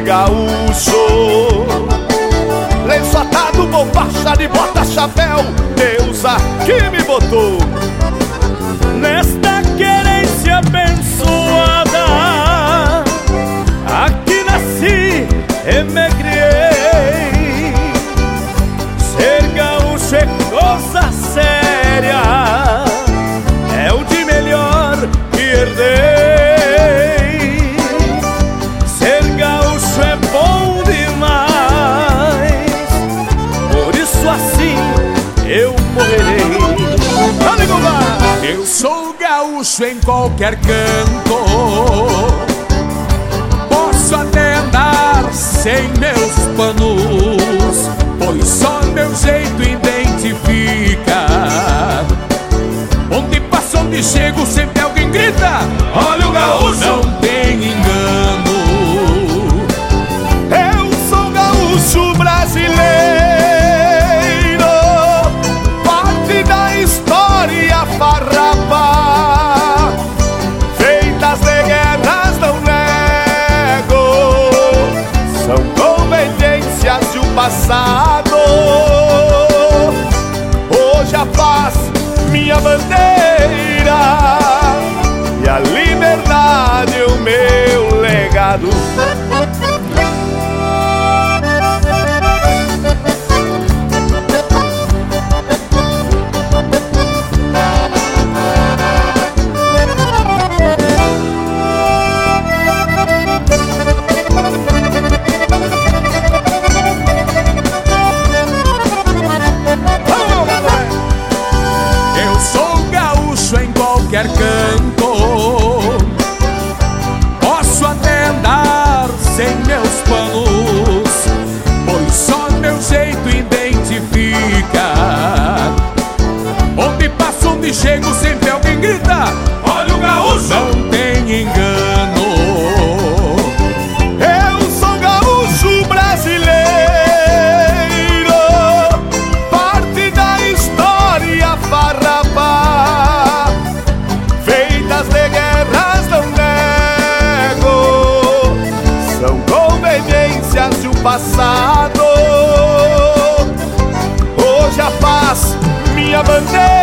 gaúcho. Lenço atado, bombacha de bota, chapéu, Deus aqui me botou. Nesta querência abençoada, aqui nasci e me criei. Ser gaúcho é coisa séria, é o de melhor que herdei. Ser gaúcho é bom demais, por isso assim eu morrerei. Eu sou gaúcho em qualquer canto, posso até andar sem meus panos, pois só meu jeito identifica. Onde passo, onde chego, sempre alguém grita: olha o gaúcho! Não tem engano. Eu sou gaúcho brasileiro, parte da história farrapá, feitas de guerras não nego, são conveniências do passado. Hoje a paz, minha bandeira, e a liberdade, o meu legado. Qualquer canto, posso até andar sem meus panos, pois só meu jeito identifica. Onde passo, onde chego, sempre alguém grita: olha o gaúcho! Não tem engano. Eu sou gaúcho brasileiro, parte da história farrapá, de guerras não nego, são conveniências do passado. Hoje a paz, minha bandeira,